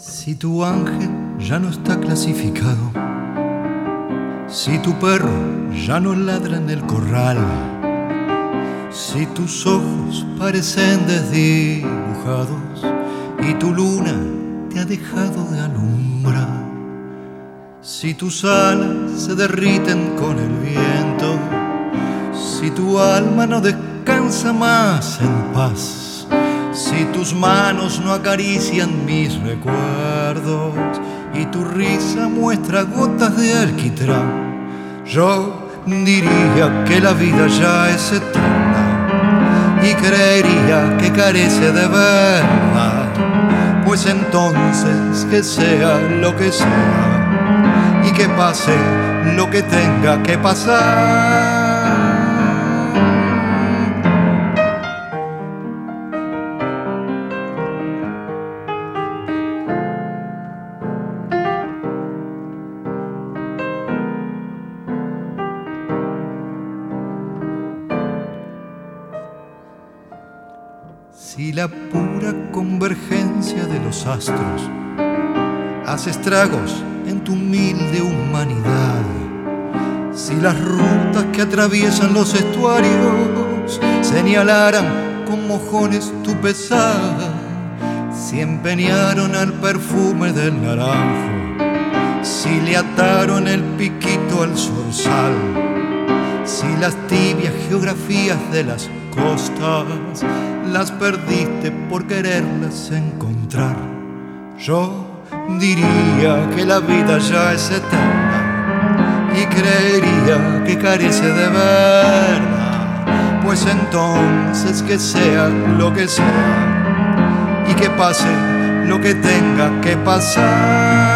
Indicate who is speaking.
Speaker 1: Si tu ángel ya no está clasificado, si tu perro ya no ladra en el corral, si tus ojos parecen desdibujados y tu luna te ha dejado de alumbrar, si tus alas se derriten con el viento, si tu alma no descansa más en paz, si tus manos no acarician mis recuerdos y tu risa muestra gotas de alquitrán, yo diría que la vida ya es eterna y creería que carece de verdad. Pues entonces que sea lo que sea y que pase lo que tenga que pasar. Si la pura convergencia de los astros hace estragos en tu humilde humanidad, si las rutas que atraviesan los estuarios señalaran con mojones tu pesar, si empeñaron al perfume del naranjo, si le ataron el piquito al zorzal, si las tibias geografías de las costas las perdiste por quererlas encontrar, yo diría que la vida ya es eterna y creería que carece de verdad. Pues entonces que sea lo que sea y que pase lo que tenga que pasar.